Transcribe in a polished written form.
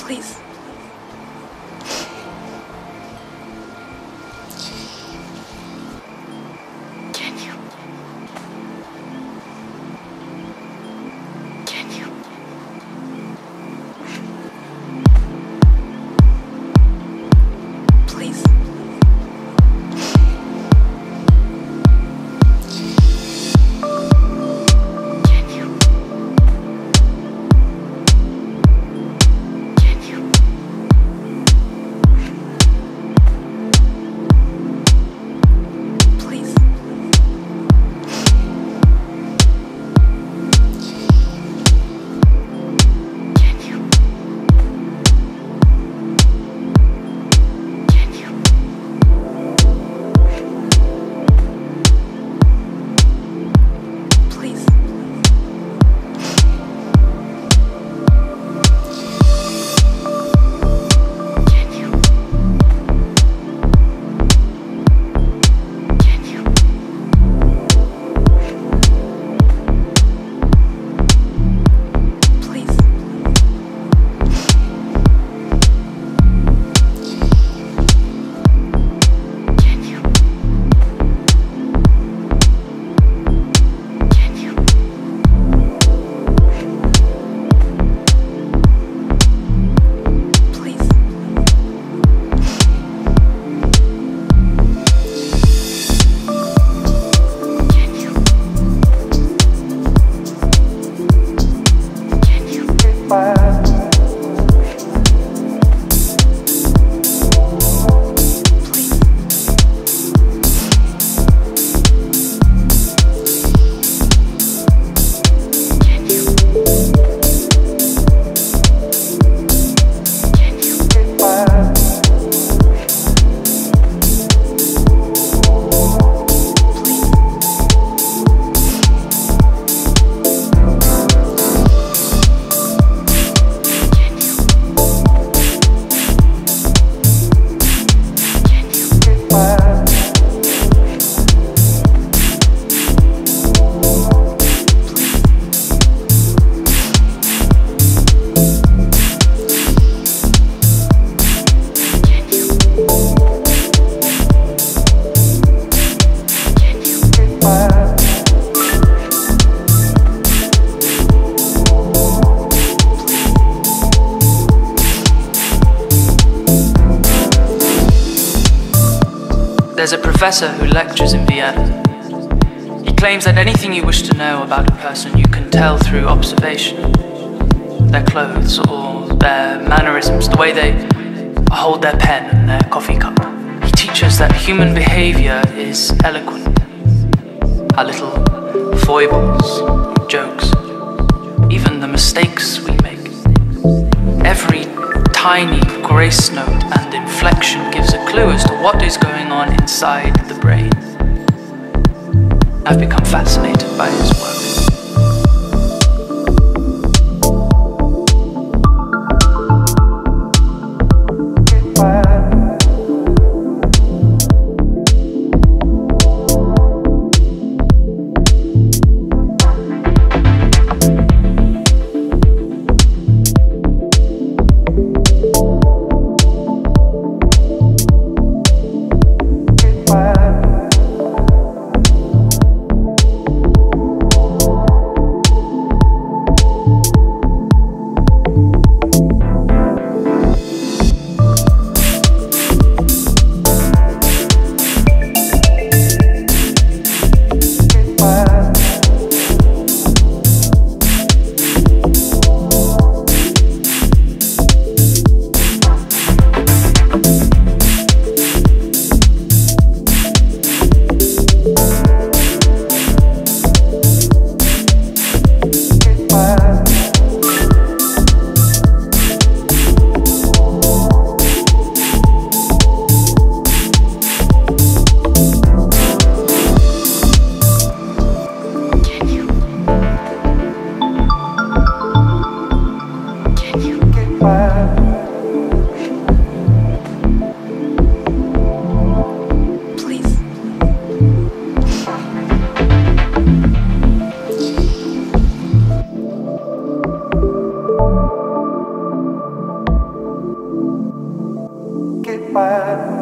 Please. Can you? Can you? Please. Can you? Can you? Please. Can you? Can you? Please. Can you? Can you? Please. Can you? Can you? Please. Can you? Can you? Please. Can you? Can you? Please. Can you? Can you? Can you? Can you? There's a professor who lectures in Vienna. He claims that anything you wish to know about a person you can tell through observation. Their clothes or their mannerisms, the way they hold their pen and their coffee cup. He teaches that human behavior is eloquent. Our little foibles, jokes, even the mistakes we make. Every tiny grace note and inflection gives a clue as to what is going on inside the brain. I've become fascinated by his work. escapar.